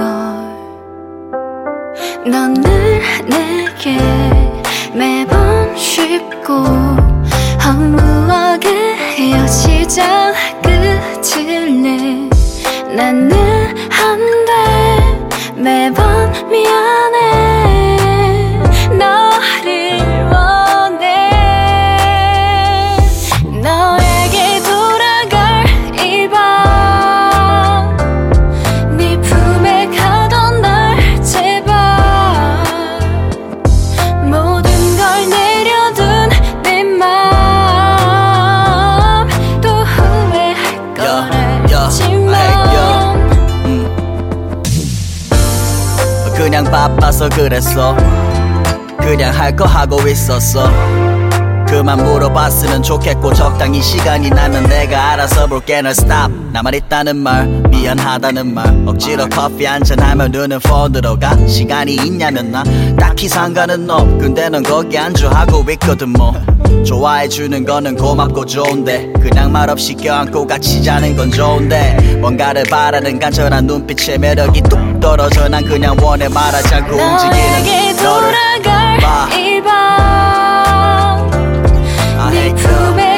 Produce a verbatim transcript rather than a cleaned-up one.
걸 넌 늘 내게 매번 쉽고 허무하게 헤어지자 끝을 내 난 늘 안 돼 매번 미안해 너를 원해 너에게 돌아갈 이 밤 네 품에 가던 날 제발 모든 걸 내려둔 내 맘 또 후회할 걸 알지만 그냥 바빠서 그랬어 그냥 할 거 하고 있었어 그만 물어봤으면 좋겠고 적당히 시간이 나면 내가 알아서 볼게 널 stop 나만 있다는 말 미안하다는 말 억지로 커피 한잔하면 눈은 폰으로 가 시간이 있냐면 나 딱히 상관은 없 근데 넌 거기 안주하고 있거든 뭐 좋아해주는 거는 고맙고 좋은데 그냥 말없이 껴안고 같이 자는 건 좋은데 뭔가를 바라는 간절한 눈빛에 매력이 뚝 떨어져 난 그냥 원해 말하지 않고 움직이는 너를 봐 이 밤 네 품에